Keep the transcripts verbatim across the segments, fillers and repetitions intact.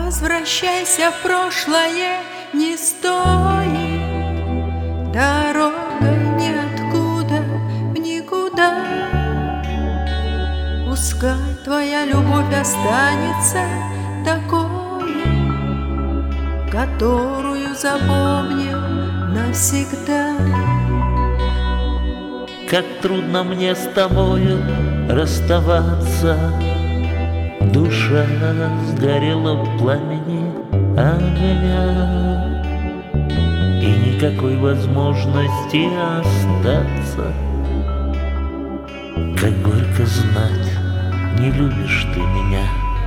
возвращайся в прошлое, не стоит. Дорога ниоткуда в никуда. Пускай твоя любовь останется такой, которую запомним навсегда. Как трудно мне с тобою расставаться, душа сгорела в пламени огня, и никакой возможности остаться. Как горько знать, не любишь ты меня.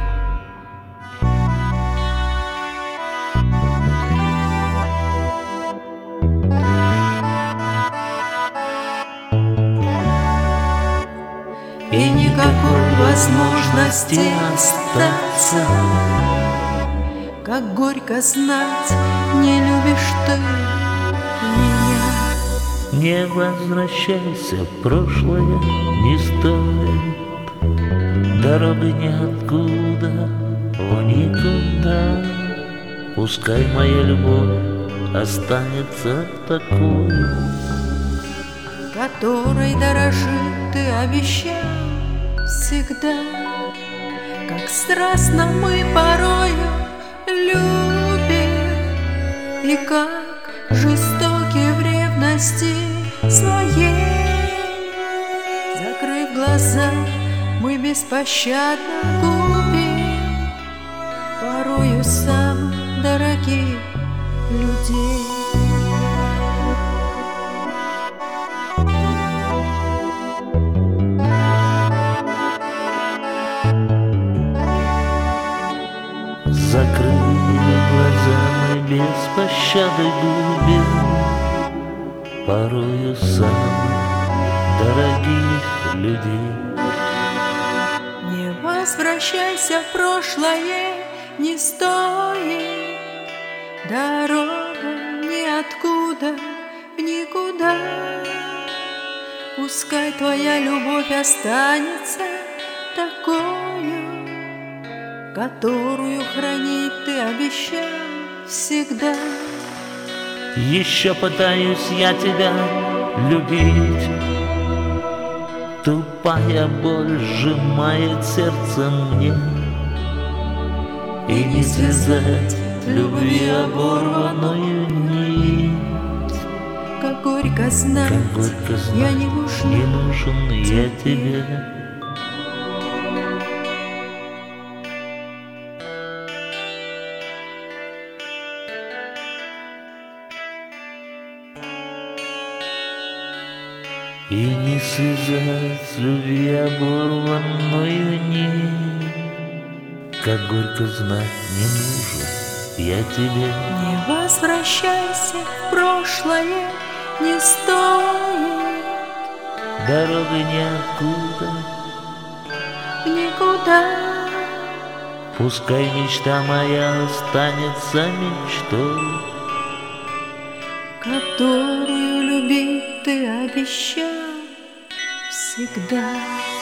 И никакой возможности остаться. Как горько знать, не любишь ты меня. Не возвращайся в прошлое, не стоит. Дорога ниоткуда в никуда. Пускай моя любовь останется такой, которой дорожит ты обещал всегда. Как страстно мы порою любим, и как жестоки в ревности своей. Закрыв глаза, мы беспощадно губим порою самых дорогих людей. Закрыв глаза, мы без пощады губим порою самых дорогих людей. Не возвращайся в прошлое, не стоит. Дорога ниоткуда в никуда. Пускай твоя любовь останется такою, которую хранить ты обещал всегда. Еще пытаюсь я тебя любить, тупая боль сжимает сердце мне, и не связать любви оборванную нить. Как горько знать, как горько знать, я не нужен, не нужен я тебе. И не связать с любви оборванную нить. Как горько знать, не нужен я тебе. Не возвращайся в прошлое, не стоит. Дорога ниоткуда в никуда. Пускай мечта моя останется мечтой, которую любить ты обещал всегда.